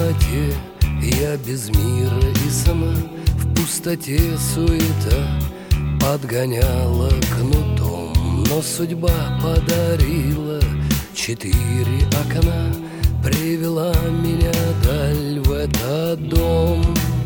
темноте, я без мира и сна, в пустоте суета подгоняла кнутом. Но судьба подарила 4 окна, привела меня даль в этот дом.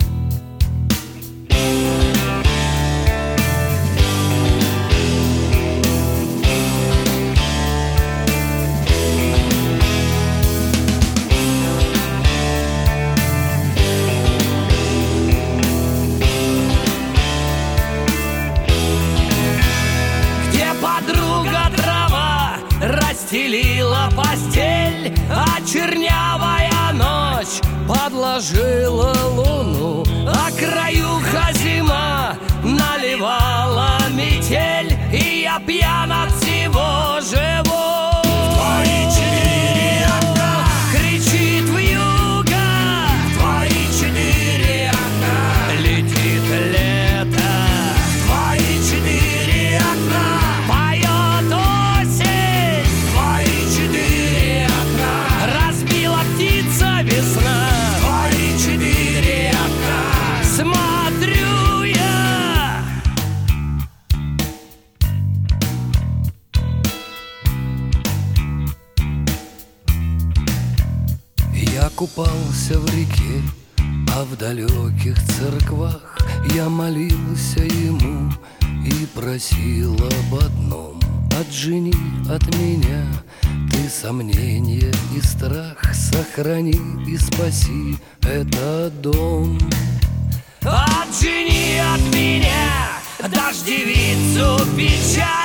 Подруга трава расстелила постель, а чернявая ночь подложила луну, а краюха зима наливала метель, и я пьян от всего живу. Твои 4 окна кричит вьюга, твои 4 окна летит лето, твои 4 окна поет осень, твои 4 окна разбила птица весна. твои 4 окна. Смотрю я, я купался в реке, а в далеких церквах я молился ему и просил об одном: отжени от меня ты сомнения и страх, сохрани и спаси этот дом. отжени от меня дождевицу печаль.